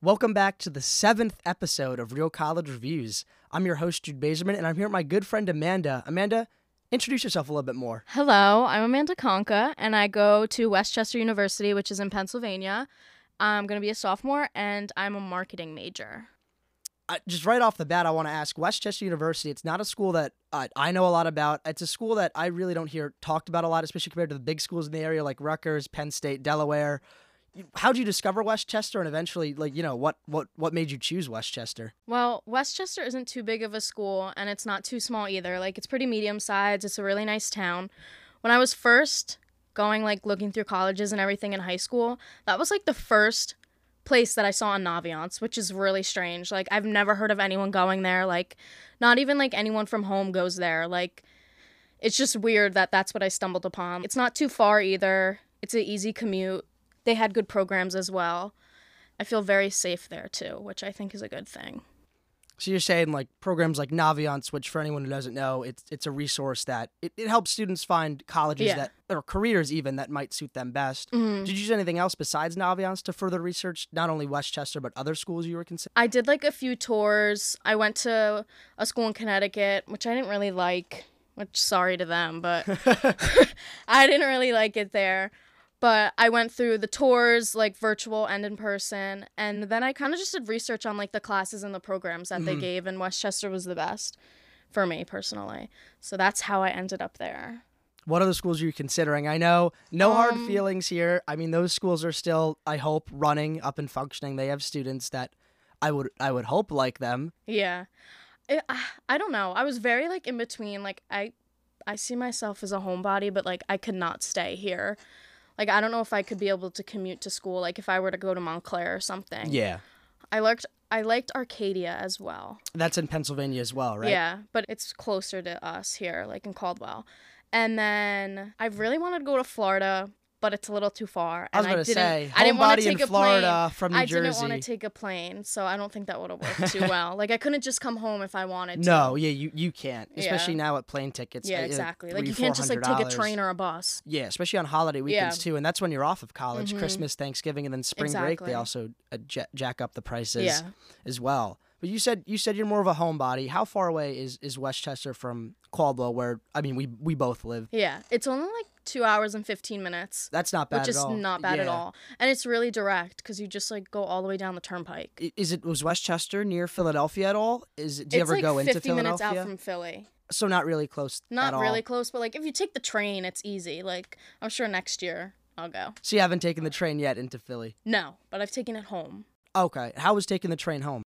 Welcome back to the 7th episode of Real College Reviews. I'm your host, Jude Baserman, and I'm here with my good friend, Amanda. Amanda, introduce yourself a little bit more. Hello, I'm Amanda Conca, and I go to West Chester University, which is in Pennsylvania. I'm going to be a sophomore, and I'm a marketing major. Just right off the bat, I want to ask, West Chester University, it's not a school that I know a lot about. It's a school that I really don't hear talked about a lot, especially compared to the big schools in the area like Rutgers, Penn State, Delaware. How did you discover West Chester, and eventually, what made you choose West Chester? Well, West Chester isn't too big of a school, and it's not too small either. It's pretty medium-sized. It's a really nice town. When I was first going, looking through colleges and everything in high school, that was, the first place that I saw on Naviance, which is really strange. I've never heard of anyone going there. Not even, anyone from home goes there. It's just weird that that's what I stumbled upon. It's not too far either. It's an easy commute. They had good programs as well. I feel very safe there, too, which I think is a good thing. So you're saying, programs like Naviance, which for anyone who doesn't know, it's a resource that it helps students find colleges or careers even that might suit them best. Mm-hmm. Did you use anything else besides Naviance to further research not only West Chester, but other schools you were considering? I did, a few tours. I went to a school in Connecticut, which I didn't really like, which sorry to them, but I didn't really like it there. But I went through the tours, virtual and in person, and then I kind of just did research on, the classes and the programs that they gave, and West Chester was the best for me, personally. So that's how I ended up there. What other schools are you considering? I know, no hard feelings here. I mean, those schools are still, I hope, running, up and functioning. They have students that I would hope like them. Yeah. I don't know. I was very, in between. I see myself as a homebody, but, I could not stay here. I don't know if I could be able to commute to school, if I were to go to Montclair or something. Yeah. I liked Arcadia as well. That's in Pennsylvania as well, right? Yeah, but it's closer to us here, in Caldwell. And then I really wanted to go to Florida, but it's a little too far. I was going to say, I didn't want to take in Florida from New Jersey. I didn't want to take a plane, so I don't think that would have worked too well. I couldn't just come home if I wanted to. No, yeah, you can't, especially now with plane tickets. Yeah, exactly. You can't just take a train or a bus. Yeah, especially on holiday weekends too, and that's when you're off of college, mm-hmm. Christmas, Thanksgiving, and then spring break. They also jack up the prices as well. But you said you're more of a homebody. How far away is West Chester from Caldwell, where we both live? Yeah, it's only 2 hours and 15 minutes. That's not bad at all. Which is not bad at all. And it's really direct because you just go all the way down the turnpike. Was West Chester near Philadelphia at all? Do you ever go into Philadelphia? It's 50 minutes out from Philly. So not really close at all. Not really close, but if you take the train, it's easy. I'm sure next year I'll go. So you haven't taken the train yet into Philly? No, but I've taken it home. Okay. How was taking the train home?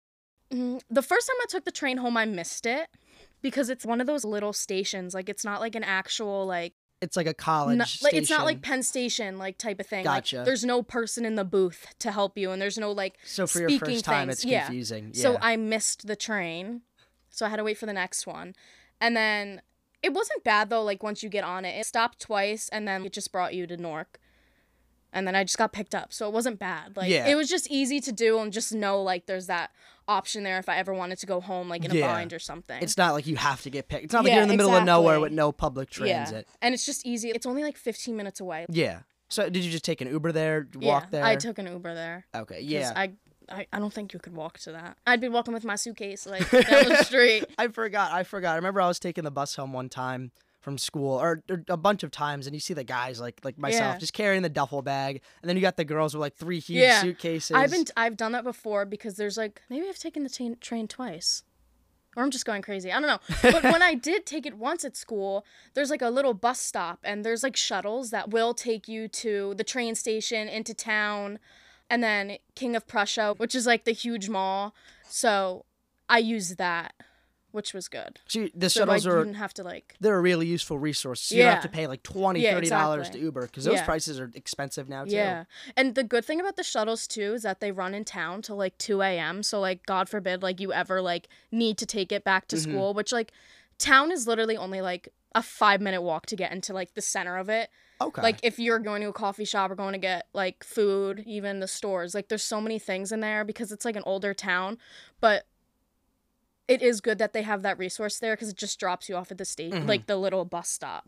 The first time I took the train home, I missed it because it's one of those little stations. It's not an actual It's like a college station. It's not like Penn Station type of thing. Gotcha. There's no person in the booth to help you, and there's no So for your first time, it's confusing. Yeah. So I missed the train, so I had to wait for the next one, and then it wasn't bad though. Once you get on it, it stopped twice, and then it just brought you to Newark, and then I just got picked up, so it wasn't bad. It was just easy to do, and just know there's that option there if I ever wanted to go home in a bind or something. It's not you have to get picked. It's not you're in the middle of nowhere with no public transit. Yeah. And it's just easy. It's only 15 minutes away. Yeah. So did you just take an Uber there, walk there? I took an Uber there. Okay, yeah. I don't think you could walk to that. I'd be walking with my suitcase down the street. I forgot. I remember I was taking the bus home one time from school, or a bunch of times, and you see the guys like myself just carrying the duffel bag, and then you got the girls with 3 huge suitcases. I've done that before because there's maybe I've taken the train twice, or I'm just going crazy. I don't know. But when I did take it once at school, there's a little bus stop, and there's shuttles that will take you to the train station, into town, and then King of Prussia, which is the huge mall. So I used that, which was good. See, the shuttles you didn't have to they're a really useful resource. So you don't have to pay $20, $30 to Uber, because those prices are expensive now too. Yeah. And the good thing about the shuttles too is that they run in town till 2 a.m. So God forbid you ever need to take it back to school, which town is literally only a 5-minute walk to get into the center of it. Okay. If you're going to a coffee shop or going to get food, even the stores, there's so many things in there because it's an older town, but it is good that they have that resource there because it just drops you off at the state, the little bus stop.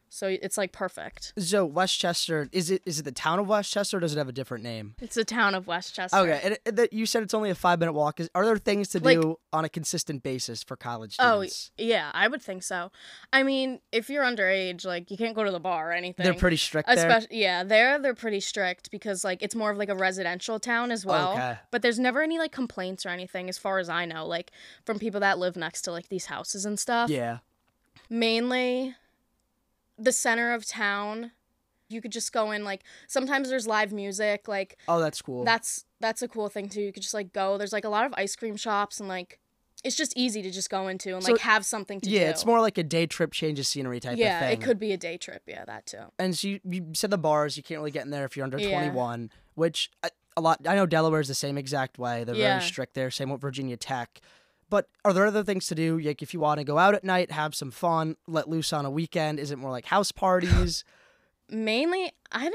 So it's like perfect. So Westchester, is it the town of Westchester, or does it have a different name? It's the town of Westchester. Okay, and you said it's only a 5-minute walk. Are there things to do on a consistent basis for college students? Oh, yeah, I would think so. I mean, if you're underage, like, you can't go to the bar or anything. They're pretty strict there? Yeah, they're pretty strict because, like, it's more of, like, a residential town as well. Okay. But there's never any, like, complaints or anything as far as I know, like, from people that live next to, like, these houses and stuff. Yeah. Mainly the center of town, you could just go in, like, sometimes there's live music, like, oh, that's cool. That's a cool thing too. You could just, like, go, there's, like, a lot of ice cream shops, and, like, it's just easy to just go into and, like, have something to do. Yeah, it's more like a day trip, change of scenery type of thing. Yeah, it could be a day trip, yeah, that too. And so you said the bars, you can't really get in there if you're under 21, which a lot, I know Delaware's the same exact way. They're very strict there, same with Virginia Tech. But are there other things to do? Like, if you want to go out at night, have some fun, let loose on a weekend, is it more like house parties? Mainly,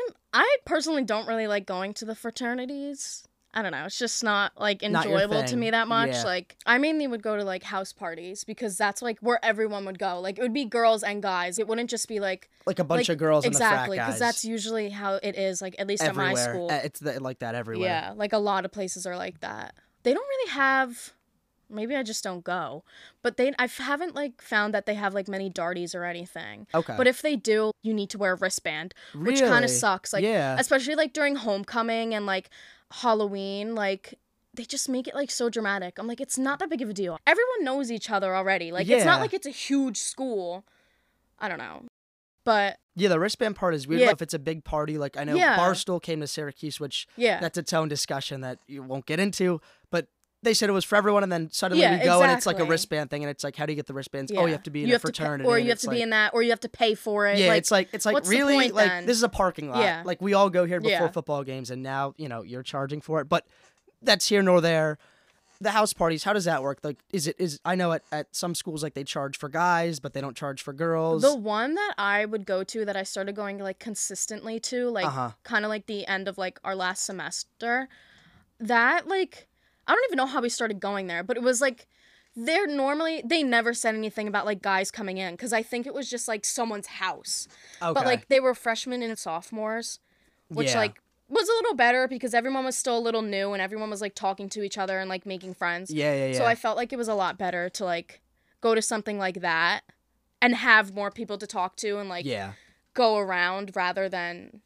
I personally don't really like going to the fraternities. I don't know. It's just not, like, enjoyable to me that much. Yeah. Like, I mainly would go to, like, house parties because that's, like, where everyone would go. Like, it would be girls and guys. It wouldn't just be, like a bunch of girls and the frat guys. Exactly, because that's usually how it is, like, at least at my school. It's like that everywhere. Yeah, like, a lot of places are like that. They don't really have... Maybe I just don't go. But I haven't, like, found that they have, like, many darties or anything. Okay. But if they do, you need to wear a wristband, which kind of sucks. Like, especially, like, during homecoming and, like, Halloween, like, they just make it, like, so dramatic. I'm like, it's not that big of a deal. Everyone knows each other already. Like, it's not like it's a huge school. I don't know. But... yeah, the wristband part is weird. If it's a big party, like, I know Barstool came to Syracuse, which that's its own discussion that you won't get into. But they said it was for everyone, and then suddenly we go and it's like a wristband thing, and it's like, how do you get the wristbands? Oh, you have to be in a fraternity. Or you have to be in that, or you have to pay for it. Yeah, like, it's like really, like, this is a parking lot. Yeah. Like, we all go here before football games, and now, you're charging for it. But that's here nor there. The house parties, how does that work? Like, I know at some schools, like, they charge for guys, but they don't charge for girls. The one that I would go to, that I started going, like, consistently to, like, kind of like the end of, like, our last semester, that, like... I don't even know how we started going there, but it was, like, they never said anything about, like, guys coming in, because I think it was just, like, someone's house. Okay. But, like, they were freshmen and sophomores, which, like, was a little better because everyone was still a little new and everyone was, like, talking to each other and, like, making friends. Yeah. So I felt like it was a lot better to, like, go to something like that and have more people to talk to and, like, go around rather than,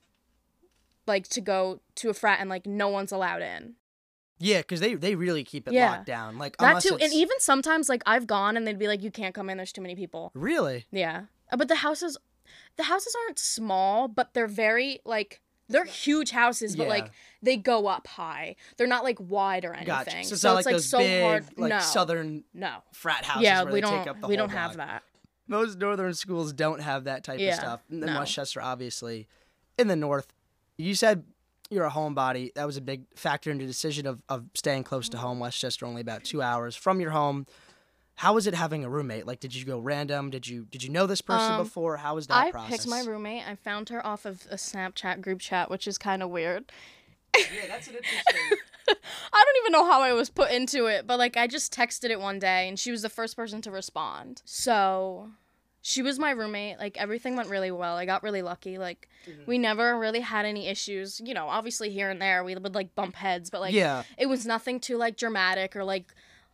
like, to go to a frat and, like, no one's allowed in. Yeah, because they really keep it locked down. Like, that too, and even sometimes, like, I've gone and they'd be like, you can't come in, there's too many people. Really? Yeah. But the houses aren't small, but they're very, like, they're huge houses, but, like, they go up high. They're not, like, wide or anything. Gotcha. So it's not like those big, like, southern frat houses where they take up the whole block. We don't have that. Most northern schools don't have that type of stuff. And then Westchester, obviously, in the north. You said... you're a homebody. That was a big factor in the decision of staying close to home. Westchester, only about 2 hours from your home. How was it having a roommate? Like, did you go random? Did you know this person before? How was that process? I picked my roommate. I found her off of a Snapchat group chat, which is kind of weird. Yeah, that's an interesting... I don't even know how I was put into it, but, like, I just texted it one day, and she was the first person to respond. So... she was my roommate. Like, everything went really well. I got really lucky. Like, we never really had any issues. You know, obviously here and there we would, like, bump heads. But, like, it was nothing too, like, dramatic or, like,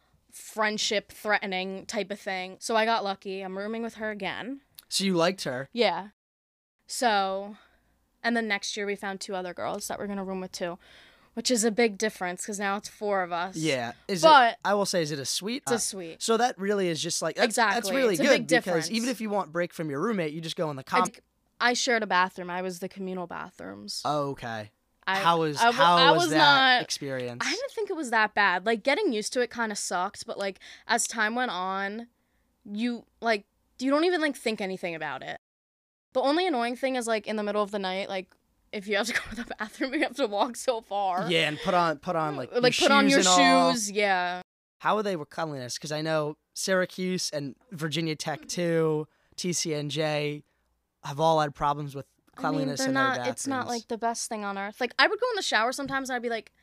friendship threatening type of thing. So I got lucky. I'm rooming with her again. So you liked her? Yeah. So, and then next year we found 2 other girls that we're going to room with too. Which is a big difference, because now it's 4 of us. Yeah. I will say, is it a suite? It's a suite. So that really is just like... exactly. That's really it's good, a big because difference. even if you want break from your roommate, you just go in the I shared a bathroom. I was the communal bathrooms. Oh, okay. How was that experience? I didn't think it was that bad. Like, getting used to it kind of sucked, but, like, as time went on, you don't even, like, think anything about it. The only annoying thing is, like, in the middle of the night, like, if you have to go to the bathroom, you have to walk so far. Yeah, and put on like put shoes on your and all. shoes. Yeah. How are they with cleanliness? Because I know Syracuse and Virginia Tech too, TCNJ have all had problems with cleanliness in their bathrooms. It's not like the best thing on earth. Like, I would go in the shower sometimes and I'd be like,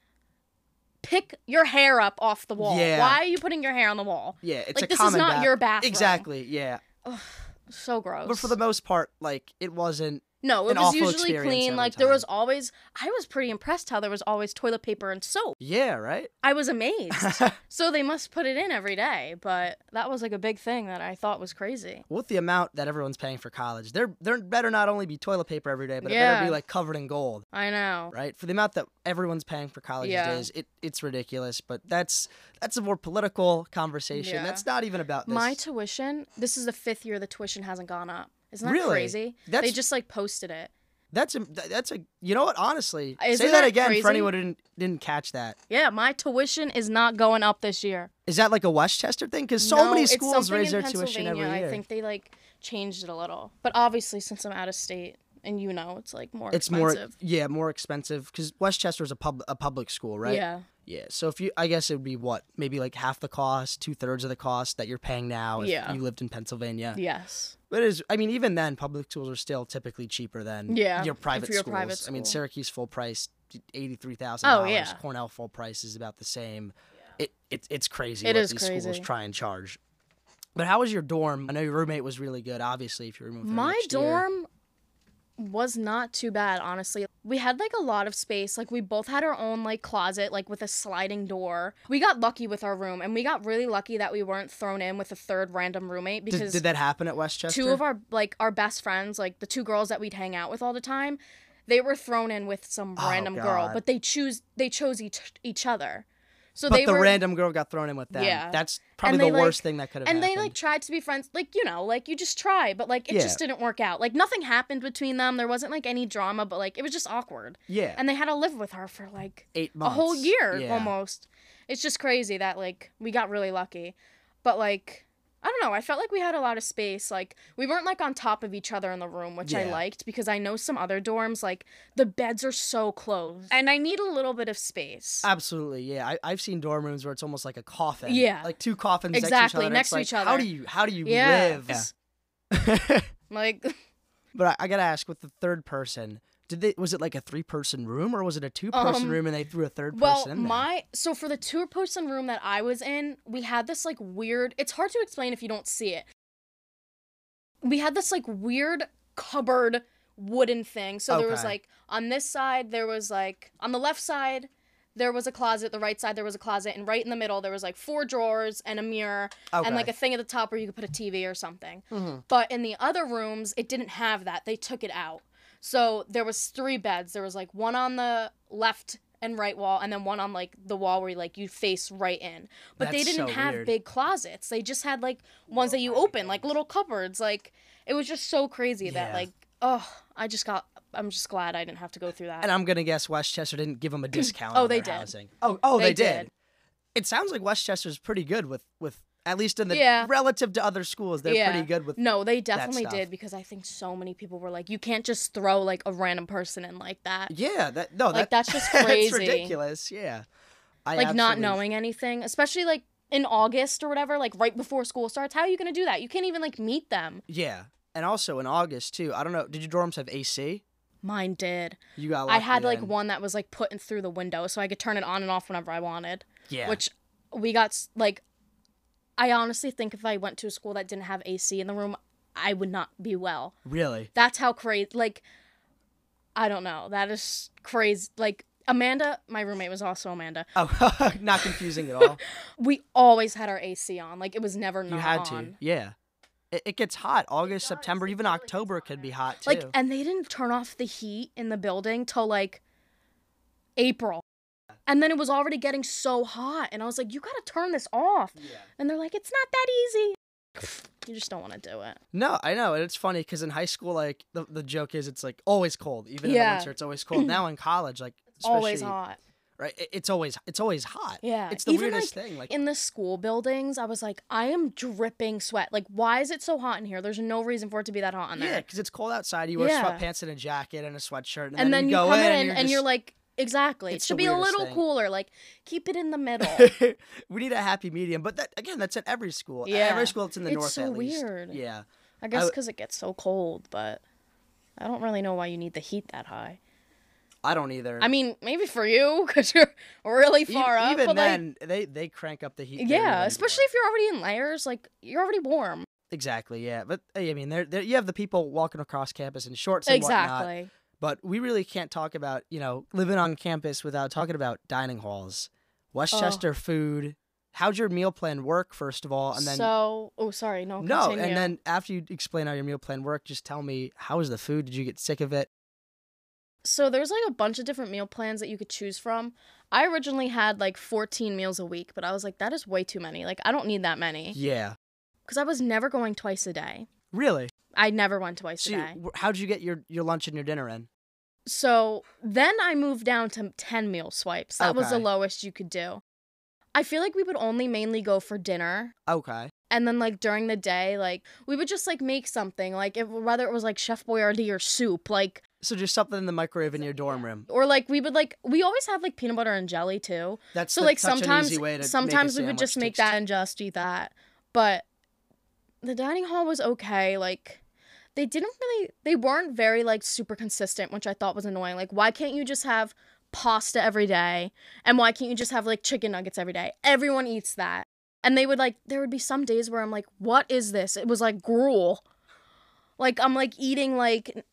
pick your hair up off the wall. Yeah. Why are you putting your hair on the wall? Yeah, it's like, a common this is not your bathroom. Exactly. Yeah. Ugh. So gross. But for the most part, like, it wasn't No, it an was awful usually experience clean. every Like, there time. was always, I was pretty impressed how there was always toilet paper and soap. Yeah, right? I was amazed. So they must put it in every day, but that was like a big thing that I thought was crazy. With the amount that everyone's paying for college, there better not only be toilet paper every day, but it Yeah. better be like covered in gold, I know. right? For the amount that everyone's paying for college Yeah. these days, it's ridiculous. But that's a more political conversation. Yeah. That's not even about this. My tuition, this is the 5th year the tuition hasn't gone up. Isn't that Really? crazy? They That's- just like posted it. That's a you know what? Honestly, Isn't say that that again crazy? for anyone who didn't catch that. Yeah, my tuition is not going up this year. Is that like a Westchester thing? Because so No, many it's schools something raise in their tuition every Pennsylvania. year. I think they like changed it a little. But obviously, since I'm out of state, and it's like more it's expensive. more expensive because Westchester is a public school, right? Yeah. Yeah. So I guess it would be what, maybe like half the cost, 2/3 of the cost that you're paying now if Yeah. you lived in Pennsylvania. Yes. But I mean, even then, public schools are still typically cheaper than Yeah, your private if you're a schools. private I mean, school. Syracuse full price, $83,000. Oh, yeah. Cornell full price is about the same. It's crazy It what is these schools crazy. try and charge. But how was your dorm? I know your roommate was really good, obviously, if you removed her My next year. dorm was not too bad, honestly. We had like a lot of space. Like we both had our own like closet, like with a sliding door. We got lucky with our room, and we got really lucky that we weren't thrown in with a third random roommate because Did that happen at Westchester? two of our best friends, like the two girls that we'd hang out with all the time, they were thrown in with some random girl, God. but they chose each other. So But they the were random girl got thrown in with them. Yeah. That's probably they, the worst like- thing that could have and happened. they like tried to be friends, like like you just try, but like it Yeah. just didn't work out. Like nothing happened between them. There wasn't like any drama, but like it was just awkward. Yeah. And they had to live with her for like 8 a months. whole year Yeah. almost. It's just crazy that like we got really lucky. But like I don't know, I felt like we had a lot of space. Like we weren't like on top of each other in the room, which I Yeah. liked because I know some other dorms like the beds are so close and I need a little bit of space. Absolutely, yeah. I've seen dorm rooms where it's almost like a coffin. Yeah. Like two coffins Exactly, next to each other. next and to it's each like, other. How do you Yes. live? Like But I gotta ask, with the third person, was it like a 3-person room or was it a 2-person room and they threw a third person in there? So for the 2-person room that I was in, we had this like weird, it's hard to explain if you don't see it. We had this like weird cupboard wooden thing. So there was Okay. like on this side there was like on the left side there was a closet, the right side there was a closet, and right in the middle there was like 4 drawers and a mirror and like Okay. a thing at the top where you could put a TV or something. Mhm. But in the other rooms it didn't have that. They took it out. So there was 3 beds. There was like one on the left and right wall and then one on like the wall where like you face right in. But they That's didn't so have weird. big closets. They just had like ones that you open, like little cupboards. Like it was just so crazy that Yeah. like I'm just glad I didn't have to go through that. And I'm gonna guess Westchester didn't give them a discount Oh, on they their did. housing. Oh, they They did. did. It sounds like Westchester's pretty good with at least in the Yeah. relative to other schools, they're pretty good with. No, they definitely stuff. did because I think so many people were like, you can't just throw like a random person in like that. Yeah, That's just that's crazy. ridiculous. Yeah, Like not knowing anything, especially like in August or whatever, like right before school starts. How are you gonna do that? You can't even like meet them. Yeah, and also in August too. I don't know. Did your dorms have AC? Mine did. You got. I Lucky had like then. one that was like put in through the window, so I could turn it on and off whenever I wanted. Yeah. Which we got like. I honestly think if I went to a school that didn't have AC in the room, I would not be well. Really? That's how crazy. Like, I don't know. That is crazy. Like Amanda, my roommate was also Amanda. Oh, not confusing at all. We always had our AC on. Like it was never not You had on. to. Yeah. It gets hot. August, September, even October could be hot too. Like, and they didn't turn off the heat in the building till like April. And then it was already getting so hot. And I was like, you gotta turn this off. Yeah. And they're like, it's not that easy. You just don't want to do it. No, I know, and it's funny because in high school, like the joke is it's like always cold, even in the Yeah. winter, it's always cold. Now in college, like Always especially- hot. right? It's always hot. Yeah. it's the Even, weirdest like, thing. Like In the school buildings, I was like, I am dripping sweat. Like, why is it so hot in here? There's no reason for it to be that hot in yeah, there. because it's cold outside. You wear Yeah. sweatpants and a jacket and a sweatshirt, And then you go come in in and you're like, exactly. It It's should the be a weirdest little thing. cooler. Like, keep it in the middle. we need a happy medium. But that again, that's at every school. Yeah. Every school that's in the It's north so at least. weird. Yeah. I guess because it gets so cold, but I don't really know why you need the heat that high. I don't either. I mean, maybe for you, because you're really far up. Even but then, they crank up the heat. like, very, yeah, very especially if you're already in layers, like, you're already warm. Exactly, yeah. But I mean, there you have the people walking across campus in shorts and whatnot. Exactly. But we really can't talk about, living on campus without talking about dining halls. Westchester food. How'd your meal plan work, first of all? And then sorry, no, No, continue. and then after you explain how your meal plan worked, just tell me, how was the food? Did you get sick of it? So there's like a bunch of different meal plans that you could choose from. I originally had like 14 meals a week, but I was like, that is way too many. Like, I don't need that many. Yeah. Because I was never going twice a day. Really? I never went twice a day. How'd you get your lunch and your dinner in? So then I moved down to 10 meal swipes. That was the Okay. lowest you could do. I feel like we would only mainly go for dinner. Okay. And then, like, during the day, like, we would just, like, make something. Like, whether it was, like, Chef Boyardee or soup, like... So just something in the microwave in your dorm room. Or, like, we would, like... We always had, like, peanut butter and jelly, too. That's So, like, such sometimes... an easy way to sometimes make a we would just sandwich. make that and just eat that. But the dining hall was okay. Like, they didn't really... They weren't very, like, super consistent, which I thought was annoying. Like, why can't you just have pasta every day? And why can't you just have, like, chicken nuggets every day? Everyone eats that. And they would, like, there would be some days where I'm like, what is this? It was, like, gruel. Like, I'm, like, eating, like,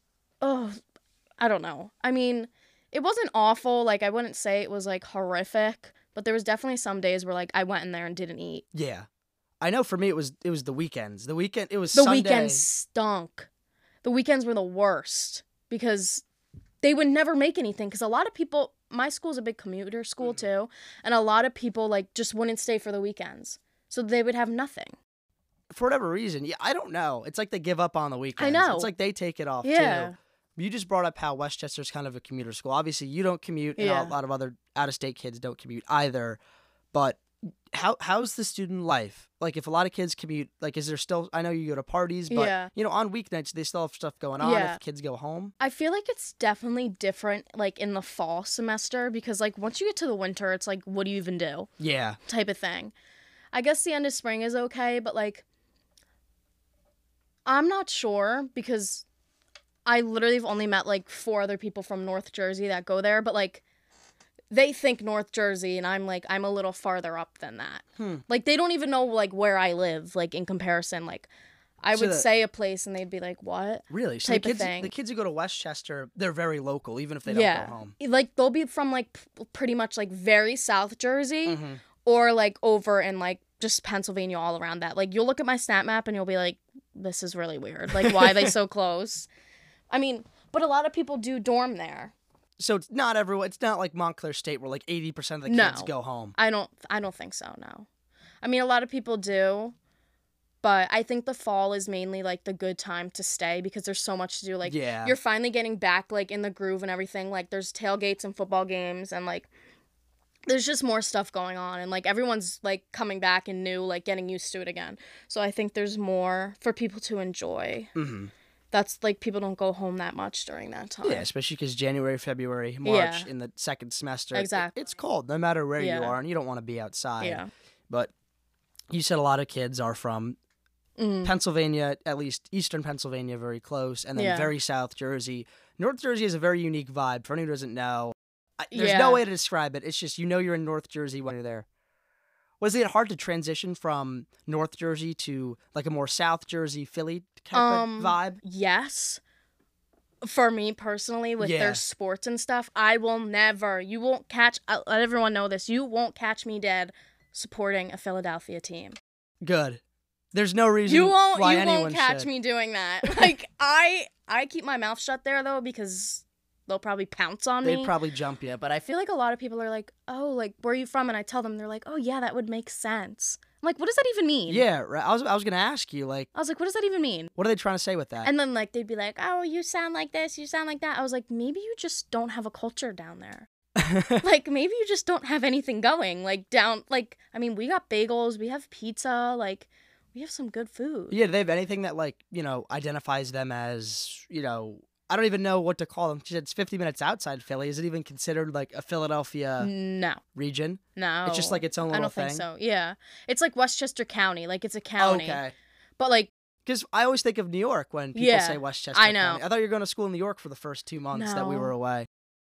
I don't know. I mean, it wasn't awful. Like, I wouldn't say it was, like, horrific. But there was definitely some days where, like, I went in there and didn't eat. Yeah. I know for me it was the weekends. It was The Sunday. weekends stunk. The weekends were the worst. Because they would never make anything. Because a lot of people... My school's a big commuter school, too. And a lot of people, like, just wouldn't stay for the weekends. So they would have nothing. For whatever reason. Yeah, I don't know. It's like they give up on the weekends. I know. It's like they take it off, Yeah. too. You just brought up how Westchester's kind of a commuter school. Obviously, you don't commute, and Yeah. a lot of other out-of-state kids don't commute either. But how's the student life? Like, if a lot of kids commute, like, is there still... I know you go to parties, but, Yeah. on weeknights, they still have stuff going on Yeah. if kids go home. I feel like it's definitely different, like, in the fall semester, because, like, once you get to the winter, it's like, what do you even do? Yeah. Type of thing. I guess the end of spring is okay, but, like, I'm not sure, because I literally have only met, like, 4 other people from North Jersey that go there, but, like, they think North Jersey, and I'm, like, I'm a little farther up than that. Like, they don't even know, like, where I live, like, in comparison, like, I So would say a place, and they'd be like, what? Really? So Type of thing. the kids who go to Westchester, they're very local, even if they don't go home. Like, they'll be from, like, pretty much, like, very South Jersey Mm-hmm. or, like, over in, like, just Pennsylvania all around that. Like, you'll look at my snap map and you'll be like, this is really weird. Like, why are they so close? I mean, but a lot of people do dorm there. So it's not everyone. It's not like Montclair State where like 80% of the kids go home. I don't think so, no. I mean, a lot of people do, but I think the fall is mainly, like, the good time to stay because there's so much to do. Like, Yeah. you're finally getting back, like, in the groove and everything. Like, there's tailgates and football games and, like, there's just more stuff going on. And, like, everyone's, like, coming back and new, like, getting used to it again. So I think there's more for people to enjoy. Mm-hmm. That's, like, people don't go home that much during that time. Yeah, especially because January, February, March, Yeah. in the second semester, Exactly. it's cold no matter where you Yeah. are, and you don't want to be outside. Yeah. But you said a lot of kids are from Pennsylvania, at least eastern Pennsylvania, very close, and then Yeah. very South Jersey. North Jersey has a very unique vibe. For anyone who doesn't know, there's Yeah. no way to describe it. It's just you're in North Jersey when you're there. Was it hard to transition from North Jersey to like a more South Jersey, Philly type of vibe? Yes. For me personally, with Yeah. their sports and stuff, you won't catch, I'll let everyone know this, you won't catch me dead supporting a Philadelphia team. Good. There's no reason You why won't anyone catch should. me doing that. Like, I keep my mouth shut there, though, because they'll probably pounce on me. They'd probably jump you, but I feel like a lot of people are like, oh, like, where are you from? And I tell them, they're like, oh, yeah, that would make sense. I'm like, what does that even mean? yeah, right. I was gonna ask you, like, I was like, what does that even mean? what are they trying to say with that? And then, like, they'd be like, oh, you sound like this, you sound like that. I was like, maybe you just don't have a culture down there. Like, maybe you just don't have anything going. Like, I mean, we got bagels, we have pizza, like, we have some good food. Yeah, do they have anything that like identifies them as I don't even know what to call them. She said it's 50 minutes outside Philly. Is it even considered like a Philadelphia No. region? No. It's just like its own little I don't thing. think so. Yeah. It's like Westchester County. Like, it's a county. Okay. But, like, Because I always think of New York when people Yeah, say Westchester I know. County. I thought you were going to school in New York for the first 2 months that we No. were away.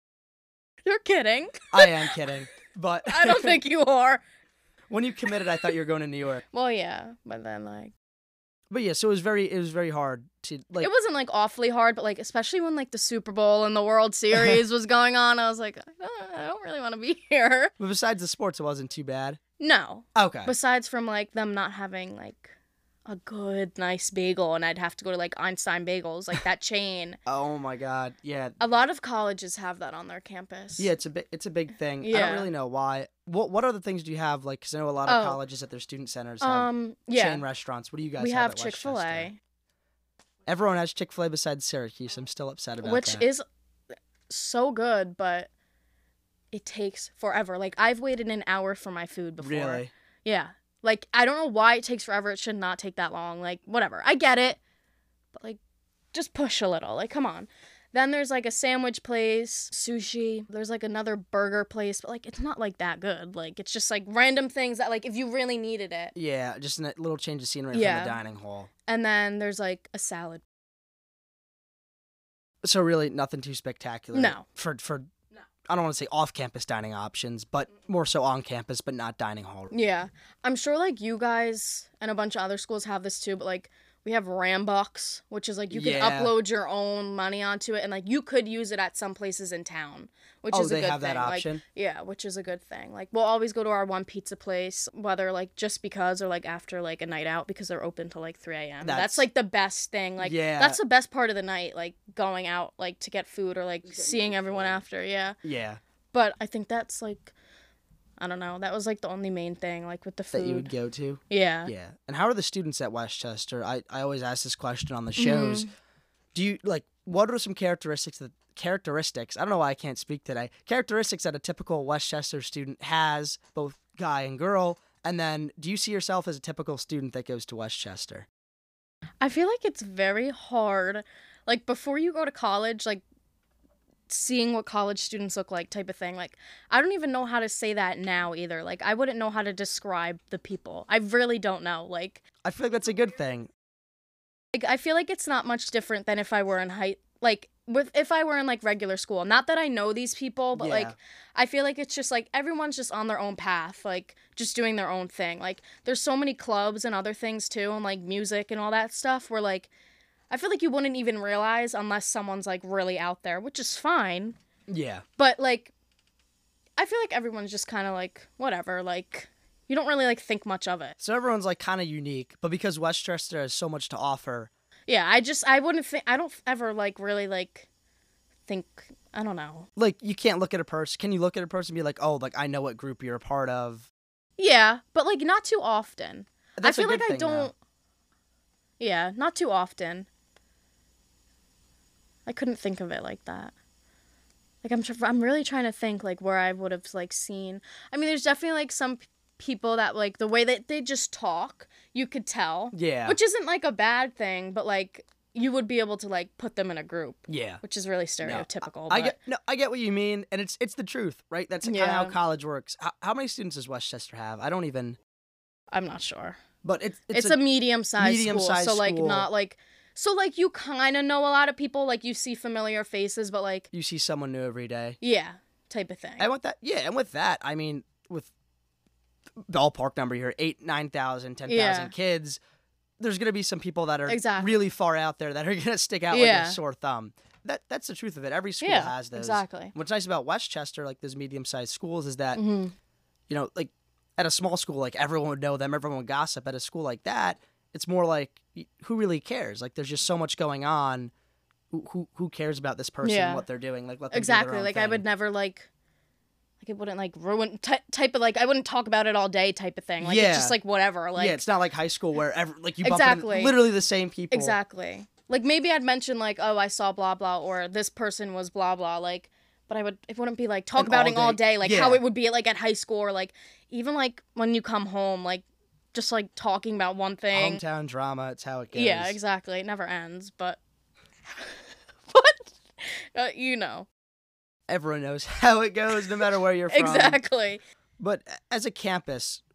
you're kidding. I am kidding. But I don't think you are. when you committed, I thought you were going to New York. Well, yeah. But then, like, But yeah, so it was very hard to like. It wasn't like awfully hard, but like especially when like the Super Bowl and the World Series was going on, I was like, I don't really want to be here. But besides the sports, it wasn't too bad. No. Okay. Besides from like them not having like a good nice bagel, and I'd have to go to like Einstein Bagels, like that chain. Oh my God, yeah. A lot of colleges have that on their campus. Yeah, it's a big thing. I Yeah. don't really know why. What other things do you have? Like, because I know a lot of colleges at their student centers have chain restaurants. What do you guys we have have at Chick-fil-A, Westchester? Everyone has Chick-fil-A besides Syracuse. I'm still upset about which that. is so good, but it takes forever. Like I've waited an hour for my food before. Really? Yeah. Like I don't know why it takes forever. It should not take that long. Like whatever. I get it. But like just push a little. Like come on. Then there's like a sandwich place, sushi. There's like another burger place, but like it's not like that good. Like it's just like random things that like if you really needed it. Yeah, just a little change of scenery Yeah. from the dining hall. And then there's like a salad. So really nothing too spectacular. No. For No. I don't want to say off-campus dining options, but more so on campus, but not dining hall. Yeah. I'm sure like you guys and a bunch of other schools have this too, but like we have Rambucks, which is like you can Yeah. upload your own money onto it, and like you could use it at some places in town, which Oh, is a they good have thing. that option? Like, yeah, which is a good thing. Like we'll always go to our one pizza place, whether like just because or like after like a night out because they're open till like 3 a.m. That's like the best thing. Like Yeah. that's the best part of the night, like going out like to get food or like seeing everyone after. Yeah. Yeah. But I think that's like, I don't know. That was like the only main thing, like with the food. That you would go to? Yeah. Yeah. And how are the students at Westchester? I always ask this question on the shows. Do you like what are some characteristics I don't know why I can't speak today. Characteristics that a typical Westchester student has, both guy and girl, and then do you see yourself as a typical student that goes to Westchester? I feel like it's very hard. Like before you go to college, like seeing what college students look like type of thing. Like I don't even know how to say that now either. Like I wouldn't know how to describe the people. I really don't know. Like I feel like that's a good thing. I feel like it's not much different than if I were in if I were in like regular school. Not that I know these people, but Yeah. like I feel like it's just like everyone's just on their own path, like just doing their own thing. Like there's so many clubs and other things too, and like music and all that stuff where like I feel like you wouldn't even realize unless someone's like really out there, which is fine. Yeah. But like I feel like everyone's just kind of like whatever, like you don't really like think much of it. So everyone's like kind of unique, but because Westchester has so much to offer. Yeah, I wouldn't think, I don't ever like really like think, I don't know. Like you can't look at a person. Can you look at a person and be like, "Oh, like I know what group you're a part of." Yeah, but like not too often. That's I a feel good like I thing, don't. though. Yeah, not too often. I couldn't think of it like that. Like I'm really trying to think like where I would have like seen. I mean, there's definitely like some people that like the way that they just talk, you could tell. Yeah. Which isn't like a bad thing, but like you would be able to like put them in a group. Yeah. Which is really stereotypical. I get what you mean, and it's the truth, right? That's kind of how Yeah. college works. How many students does Westchester have? I don't even. I'm not sure. But It's a medium-sized school, medium-sized so like school. not like so like you kind of know a lot of people, like you see familiar faces, but like you see someone new every day. yeah, type of thing. And with that, I mean, with ballpark number here, 8,000, 9,000, 10,000 Yeah. kids, there's gonna be some people that are Exactly. really far out there that are gonna stick out Yeah. like a sore thumb. That's the truth of it. Every school Yeah, has those. exactly. What's nice about Westchester, like those medium-sized schools, is that Mhm. you know, like at a small school, like everyone would know them, everyone would gossip. At a school like that, it's more like who really cares? Like there's just so much going on. Who cares about this person, Yeah. what they're doing? Like let them do Exactly. their own Like I thing. would never like it wouldn't like ruin type of like I wouldn't talk about it all day type of thing. Like Yeah. it's just like whatever. Like yeah, it's not like high school where like you bump Exactly. into literally the same people. exactly. Like maybe I'd mention like, oh, I saw blah blah, or this person was blah blah, like, but it wouldn't be like talk And about all it all day. day, like Yeah. how it would be like at high school, or like even like when you come home, like just like talking about one thing. Hometown drama. It's how it goes. Yeah, exactly. It never ends, but but you know. Everyone knows how it goes, no matter where you're from. Exactly. But as a campus,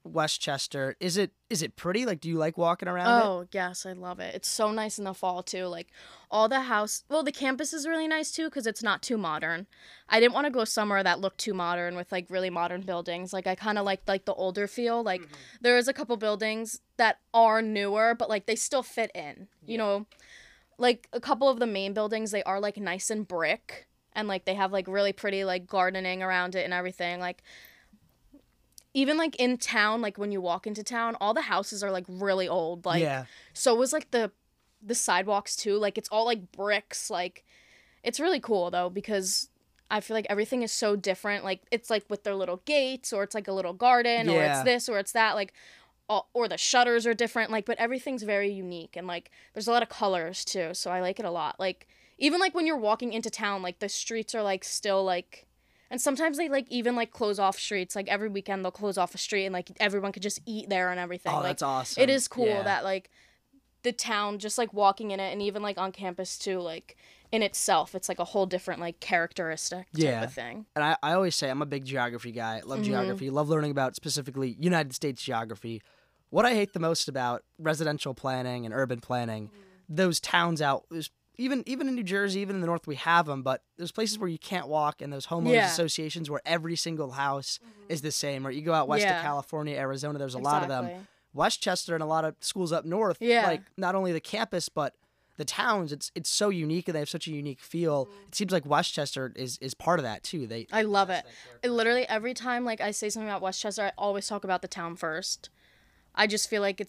Westchester. Is it pretty? Like, do you like walking around it? Oh, yes, I love it. It's so nice in the fall, too. Like, all the campus is really nice, too, because it's not too modern. I didn't want to go somewhere that looked too modern with, like, really modern buildings. Like, I kind of like the older feel. Like, there is a couple buildings that are newer, but, like, they still fit in, you know? Like, a couple of the main buildings, they are, like, nice and brick, and, like, they have, like, really pretty, like, gardening around it and everything. Like, even, like, in town, like, when you walk into town, all the houses are, like, really old. Like, Yeah. so was, like, the sidewalks, too. Like, it's all, like, bricks. Like, it's really cool, though, because I feel like everything is so different. Like, it's, like, with their little gates, or it's, like, a little garden, or it's Yeah. this, or it's that. Like, or the shutters are different. Like, but everything's very unique. And, like, there's a lot of colors, too. So I like it a lot. Like, even, like, when you're walking into town, like, the streets are, like, still, like... And sometimes they, like, even, like, close off streets. Like, every weekend they'll close off a street and, like, everyone could just eat there and everything. Oh, like, that's awesome. It is cool Yeah. that, like, the town, just, like, walking in it, and even, like, on campus, too, like, in itself, it's, like, a whole different, like, characteristic type of thing. And I always say I'm a big geography guy. Love geography. Love learning about specifically United States geography. What I hate the most about residential planning and urban planning, those towns out... Even in New Jersey, even in the north, we have them, but there's places where you can't walk, and those homeowners associations where every single house is the same. Or you go out west of California, Arizona, there's a lot of them. Westchester and a lot of schools up north, like not only the campus, but the towns, it's so unique, and they have such a unique feel. It seems like Westchester is part of that, too. I love it. It literally, every time like I say something about Westchester, I always talk about the town first. I just feel like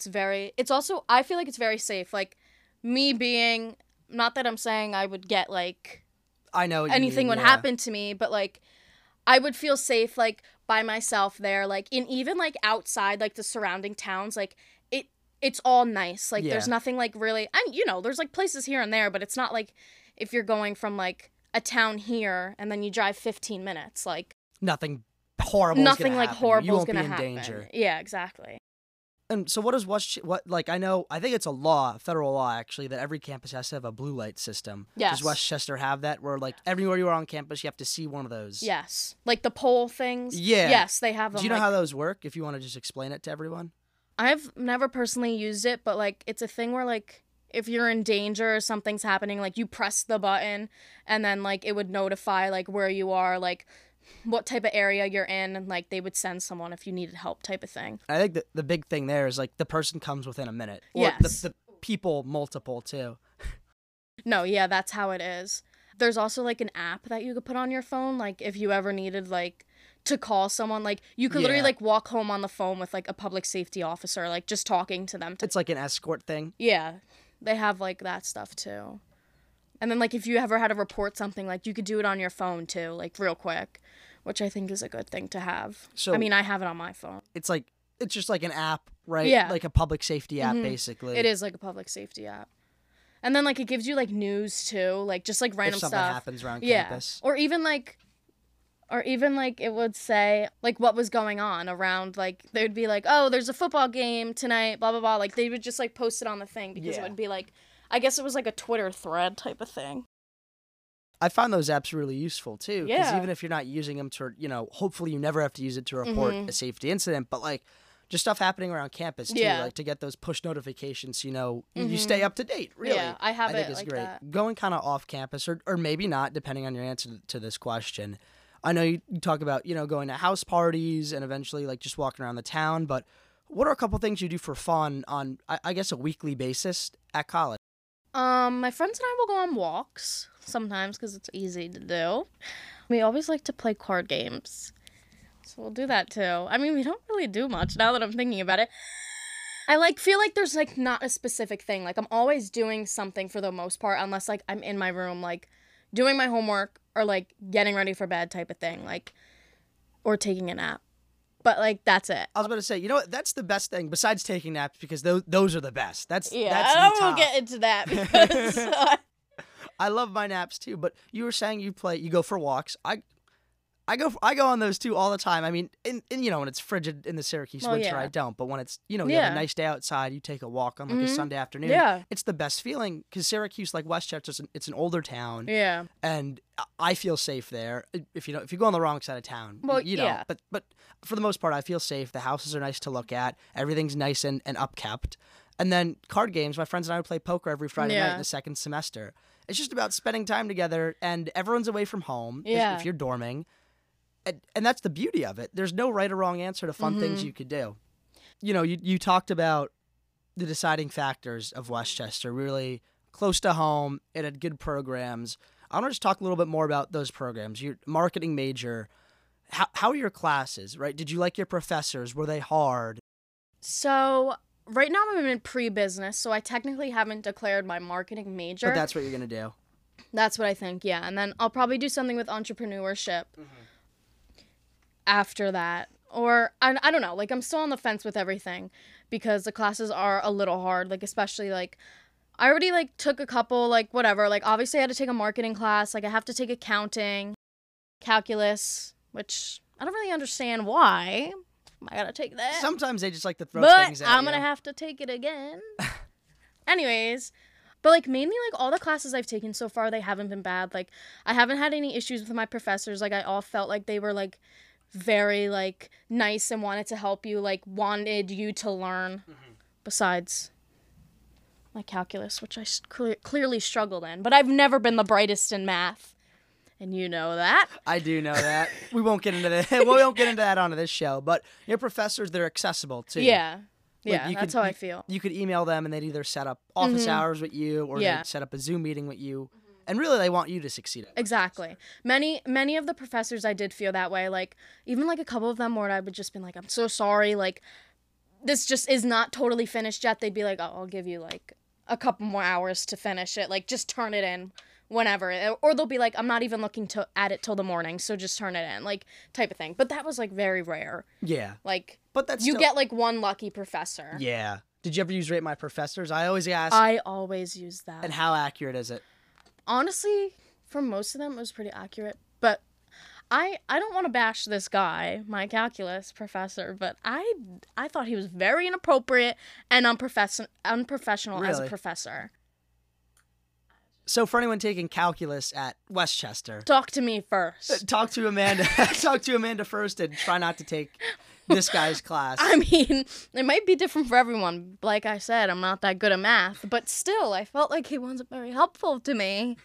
I feel like it's very safe. Like, me being... Not that I'm saying I would get, like, I know anything would happen to me, but, like, I would feel safe, like, by myself there, like, in even, like, outside, like, the surrounding towns, like, it's all nice. Like, there's nothing, like, really, and, you know, there's, like, places here and there, but it's not, like, if you're going from, like, a town here, and then you drive 15 minutes, like... Nothing horrible is going to happen. Horrible is going to happen. You won't be in danger. Yeah, exactly. And so what does I think it's a law, federal law actually, that every campus has to have a blue light system. Yes. Does Westchester have that where like everywhere you are on campus you have to see one of those? Yes. Like the pole things? Yeah. Yes, they have them. Do you know how those work, if you want to just explain it to everyone? I've never personally used it, but like it's a thing where like if you're in danger or something's happening, like you press the button and then like it would notify like where you are, like what type of area you're in, and like they would send someone if you needed help type of thing. I think the big thing there is like the person comes within a minute. Or yes. the people multiple too. No, yeah, that's how it is. There's also like an app that you could put on your phone, like if you ever needed like to call someone, like you could literally like walk home on the phone with like a public safety officer, like just talking to them. It's like an escort thing. Yeah, they have like that stuff too. And then like if you ever had to report something, like you could do it on your phone too, like real quick, which I think is a good thing to have. So I mean, I have it on my phone. It's just like an app, right? Yeah. Like a public safety app, basically. It is like a public safety app. And then like it gives you like news too, like just like random if something stuff. happens around campus. Or even like it would say like what was going on around, like they would be like, oh, there's a football game tonight, blah blah blah. Like they would just like post it on the thing because it would be like, I guess it was like a Twitter thread type of thing. I find those apps really useful too, because Yeah. even if you're not using them to, hopefully you never have to use it to report a safety incident, but like just stuff happening around campus too, like to get those push notifications, you stay up to date, really. Yeah, I have think it it's like great. that. Going kind of off campus, or maybe not, depending on your answer to this question. I know you talk about, going to house parties and eventually like just walking around the town, but what are a couple things you do for fun on, I guess, a weekly basis at college? My friends and I will go on walks sometimes because it's easy to do. We always like to play card games, so we'll do that too. I mean, we don't really do much now that I'm thinking about it. I feel like there's like not a specific thing. Like I'm always doing something for the most part, unless like I'm in my room like doing my homework or like getting ready for bed type of thing, like or taking a nap. But like that's it. I was about to say, what? That's the best thing besides taking naps, because those are the best. That's the I top. won't get into that because I love my naps too. But you were saying you go for walks. I go on those too all the time. I mean, when it's frigid in the Syracuse winter, yeah. I don't. But when it's, you have a nice day outside, you take a walk on like a Sunday afternoon. Yeah. It's the best feeling because Syracuse, like Westchester, it's an older town. Yeah. And I feel safe there. If you go on the wrong side of town, Well, you yeah. don't. But for the most part, I feel safe. The houses are nice to look at. Everything's nice and upkept. And then card games. My friends and I would play poker every Friday night in the second semester. It's just about spending time together, and everyone's away from home if you're dorming. And that's the beauty of it. There's no right or wrong answer to fun things you could do. You talked about the deciding factors of Westchester, really close to home. It had good programs. I want to just talk a little bit more about those programs. Your marketing major, how are your classes, right? Did you like your professors? Were they hard? So right now I'm in pre-business, so I technically haven't declared my marketing major. But that's what you're going to do. That's what I think, yeah. And then I'll probably do something with entrepreneurship after that. Or, I don't know, like, I'm still on the fence with everything because the classes are a little hard, like, especially, like, I already, like, took a couple, like, whatever. Like, obviously I had to take a marketing class. Like, I have to take accounting, calculus, which I don't really understand why. I gotta take that. Sometimes they just like to throw things at But I'm you. gonna have to take it again. Anyways, but like mainly like all the classes I've taken so far, they haven't been bad. Like I haven't had any issues with my professors. Like I all felt like they were like very like nice and wanted to help you, like wanted you to learn. Besides my calculus, which I clearly struggled in, but I've never been the brightest in math. And you know that. I do know that. We won't get into that. We won't get into that onto this show. But your professors, they're accessible too. Yeah. Like, Yeah, that's how I feel. You could email them and they'd either set up office hours with you or they'd set up a Zoom meeting with you. And really, they want you to succeed. Exactly. Many of the professors I did feel that way. Like, even like a couple of them where I would just be like, I'm so sorry. Like, this just is not totally finished yet. They'd be like, oh, I'll give you like a couple more hours to finish it. Like, just turn it in whenever. Or they'll be like, I'm not even looking at it till the morning, so just turn it in. Like, type of thing. But that was like very rare. Yeah. Like, but that's you still... get like one lucky professor. Yeah. Did you ever use Rate My Professors? I always ask. I always use that. And how accurate is it? Honestly, for most of them, it was pretty accurate. But I don't want to bash this guy, my calculus professor, but I thought he was very inappropriate and unprofessional as a professor. So for anyone taking calculus at Westchester, talk to me first. Talk to Amanda. Talk to Amanda first, and try not to take this guy's class. I mean, it might be different for everyone. Like I said, I'm not that good at math, but still, I felt like he wasn't very helpful to me.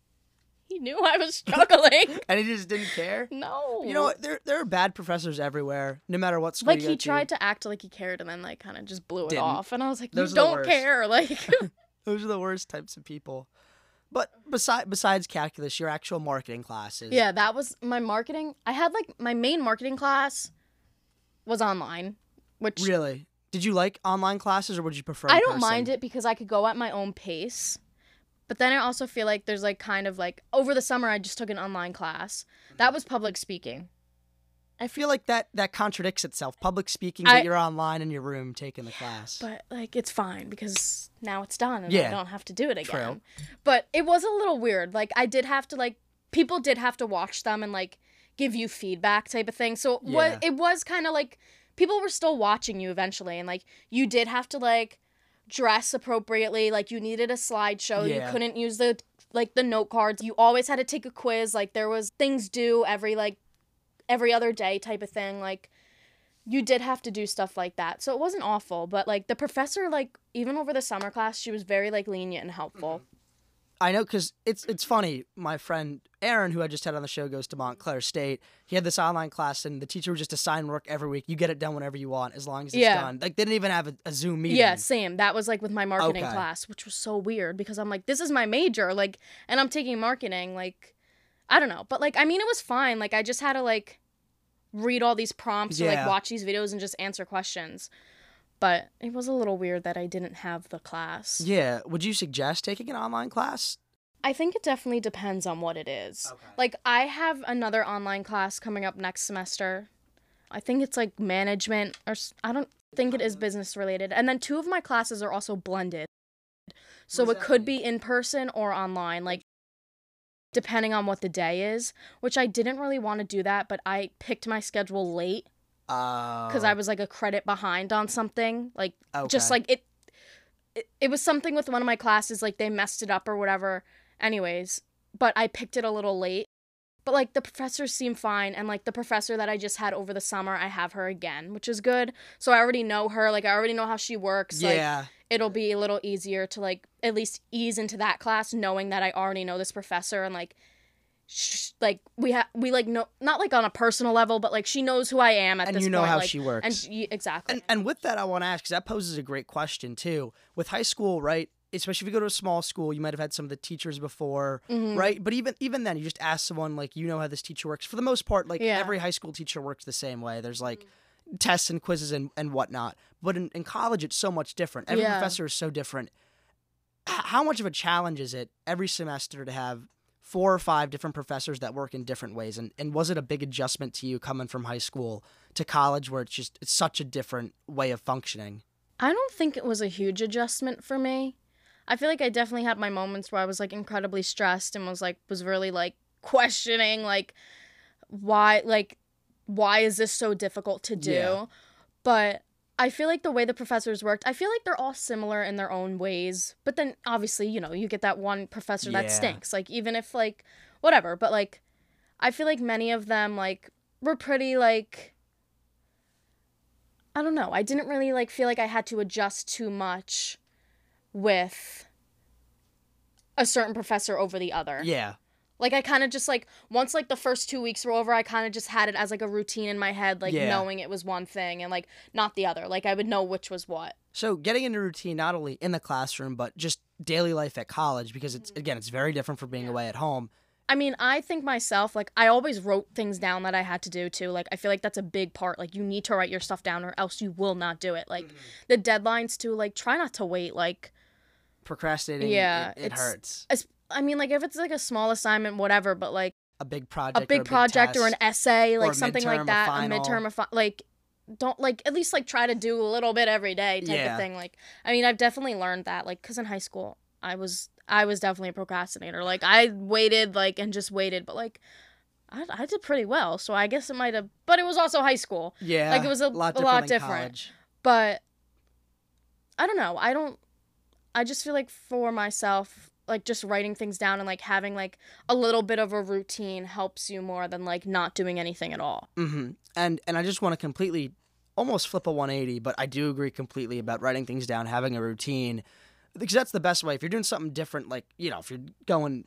He knew I was struggling. And he just didn't care? No. You know what? There are bad professors everywhere, no matter what school you go to. Like, he tried to act like he cared and then, like, kind of just blew it off. And I was like, Those you don't care. Like, those are the worst types of people. But besides calculus, your actual marketing classes. Yeah, that was my marketing. I had, like, my main marketing class was online, which... Really? Did you like online classes, or would you prefer I don't mind it because I could go at my own pace. But then I also feel like there's, like, kind of, like... Over the summer, I just took an online class. That was public speaking. I feel like that contradicts itself. Public speaking, but you're online in your room taking the class. But, like, it's fine because now it's done and I don't have to do it again. True. But it was a little weird. Like, I did have to, like... People did have to watch them and, like, give you feedback type of thing. So it was kind of, like... People were still watching you eventually. And, like, you did have to, like... dress appropriately. Like, you needed a slideshow. You couldn't use the note cards. You always had to take a quiz. Like, there was things due every other day type of thing. Like, you did have to do stuff like that. So it wasn't awful, but, like, the professor, like, even over the summer class, she was very, like, lenient and helpful. I know, because it's funny. My friend Aaron, who I just had on the show, goes to Montclair State. He had this online class, and the teacher would just assign work every week. You get it done whenever you want, as long as it's done. Like, they didn't even have a Zoom meeting. Yeah, same. That was, like, with my marketing class, which was so weird, because I'm like, this is my major, like, and I'm taking marketing, like, I don't know. But, like, I mean, it was fine. Like, I just had to, like, read all these prompts or, like, watch these videos and just answer questions. But it was a little weird that I didn't have the class. Yeah. Would you suggest taking an online class? I think it definitely depends on what it is. Okay. Like, I have another online class coming up next semester. I think it's, like, management, or I don't think it is business related. And then 2 of my classes are also blended. So it could be in person or online. Like, depending on what the day is, which I didn't really want to do that, but I picked my schedule late because I was like a credit behind on something. Like, just like it was something with one of my classes, like they messed it up or whatever. Anyways, but I picked it a little late. But like the professors seem fine, and like the professor that I just had over the summer, I have her again, which is good. So I already know her, like I already know how she works. Yeah. Like, it'll be a little easier to like at least ease into that class knowing that I already know this professor, and like we like know, not like on a personal level, but like she knows who I am at and this point. And you know how like, she works. And exactly. And with that, I want to ask, because that poses a great question too. With high school, right? Especially if you go to a small school, you might have had some of the teachers before, right? But even then, you just ask someone, like, you know how this teacher works. For the most part, like, every high school teacher works the same way. There's, like, tests and quizzes and whatnot. But in college, it's so much different. Every professor is so different. How much of a challenge is it every semester to have 4 or 5 different professors that work in different ways? And was it a big adjustment to you coming from high school to college where it's such a different way of functioning? I don't think it was a huge adjustment for me. I feel like I definitely had my moments where I was like incredibly stressed and was really like questioning like why is this so difficult to do? Yeah. But I feel like the way the professors worked, I feel like they're all similar in their own ways. But then obviously, you know, you get that one professor that stinks. Like even if like whatever, but like I feel like many of them like were pretty like, I don't know. I didn't really like feel like I had to adjust too much with a certain professor over the other. Yeah. Like I kind of just like once like the first 2 weeks were over, I kind of just had it as like a routine in my head, like knowing it was one thing and like not the other. Like I would know which was what. So getting into routine not only in the classroom but just daily life at college, because it's very different from being away at home. I mean, I think myself, like I always wrote things down that I had to do too. Like I feel like that's a big part. Like you need to write your stuff down or else you will not do it. Like the deadlines too, like try not to wait. Like procrastinating, it hurts. I mean, like if it's like a small assignment, whatever, but like a big project, or an essay, like something like that, a midterm, like don't like at least like try to do a little bit every day type of thing. Like I mean, I've definitely learned that, like because in high school I was definitely a procrastinator. Like I waited like and just waited, but like I did pretty well, so I guess it might have, but it was also high school. Yeah, like it was a lot different. But I don't know. I just feel like for myself, like just writing things down and like having like a little bit of a routine helps you more than like not doing anything at all. Mm-hmm. And I just want to completely almost flip a 180, but I do agree completely about writing things down, having a routine, because that's the best way. If you're doing something different, like, you know, if you're going,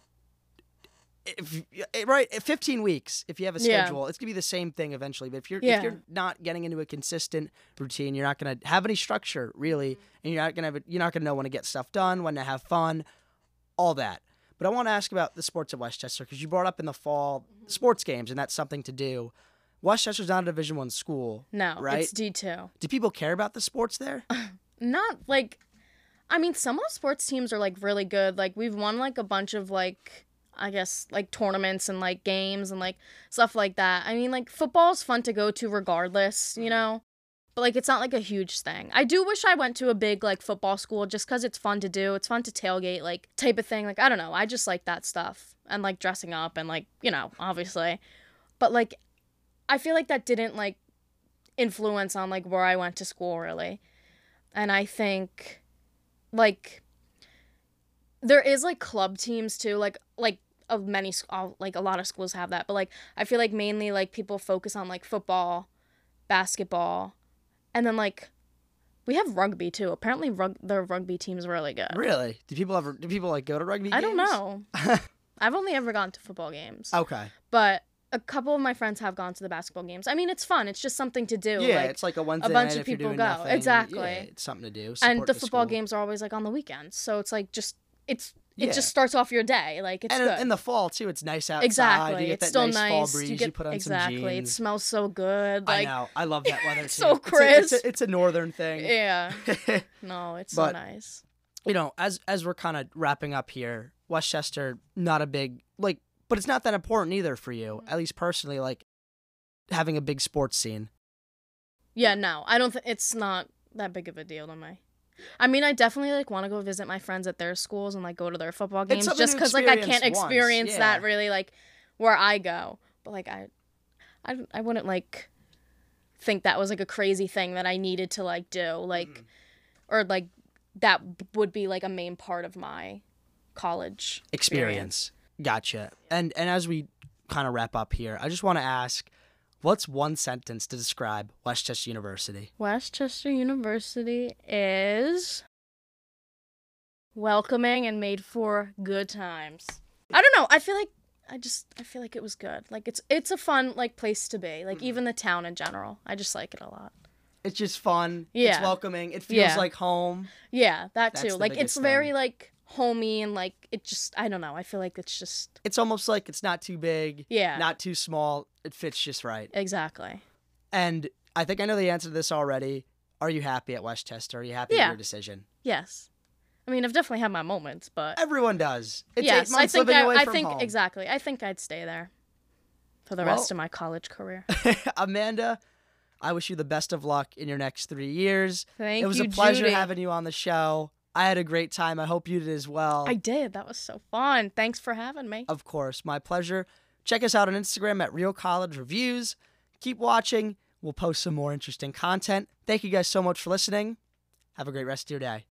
15 weeks, if you have a schedule, it's gonna be the same thing eventually. But if you're not getting into a consistent routine, you're not gonna have any structure really, and you're not gonna know when to get stuff done, when to have fun, all that. But I want to ask about the sports at Westchester, because you brought up in the fall sports games, and that's something to do. Westchester's not a Division I school. No, right? It's D2. Do people care about the sports there? Not like, I mean, some of the sports teams are like really good. Like we've won like a bunch of like, I guess like tournaments and like games and like stuff like that. I mean, like football's fun to go to regardless, you know? But like it's not like a huge thing. I do wish I went to a big like football school just because it's fun to do. It's fun to tailgate, like type of thing. Like I don't know. I just like that stuff and like dressing up and like, you know, obviously. But like I feel like that didn't like influence on like where I went to school really. And I think like there is like club teams too, like of many like a lot of schools have that, but like I feel like mainly like people focus on like football, basketball, and then like we have rugby too. Apparently their rugby team's really good. Really? Do people like go to rugby games? I don't know. I've only ever gone to football games. Okay. But a couple of my friends have gone to the basketball games. I mean, it's fun. It's just something to do. Yeah, like, it's like a Wednesday night. A bunch of people go. Nothing. Exactly. Yeah, it's something to do. And the football games are always like on the weekends, so it's like just it just starts off your day. Like it's good. In the fall too, it's nice outside. Exactly. You get it's that still nice fall breeze. You put on some jeans. Exactly. It smells so good. Like, I know. I love that weather too. So crisp. It's a northern thing. Yeah. No, it's so nice. You know, as we're kind of wrapping up here, Westchester, not a big like. But it's not that important either for you, at least personally, like having a big sports scene. Yeah, no, I don't think it's not that big of a deal to me. I mean, I definitely like want to go visit my friends at their schools and like go to their football games something just to because like I can't experience once, experience yeah. that really like where I go. But like I wouldn't like think that was like a crazy thing that I needed to like do like or like that would be like a main part of my college Experience. Gotcha. And as we kind of wrap up here, I just want to ask, what's one sentence to describe Westchester University? Westchester University is welcoming and made for good times. I don't know. I feel like it was good. Like it's a fun like place to be. Like even the town in general. I just like it a lot. It's just fun. Yeah. It's welcoming. It feels Yeah. like home. Yeah, that That's too. the Like it's biggest very thing. like homey and like it just I don't know. I feel like it's just It's almost like it's not too big, yeah. not too small. It fits just right. Exactly. And I think I know the answer to this already. Are you happy at Westchester? Are you happy with Yeah. your decision? Yes. I mean, I've definitely had my moments, but Everyone does. It's 8 yes, I months think living away I from think home. exactly. I think I'd stay there for the rest of my college career. Amanda, I wish you the best of luck in your next 3 years. Thank It was you, a pleasure Judy. having you on the show. I had a great time. I hope you did as well. I did. That was so fun. Thanks for having me. Of course, my pleasure. Check us out on Instagram at Real College Reviews. Keep watching. We'll post some more interesting content. Thank you guys so much for listening. Have a great rest of your day.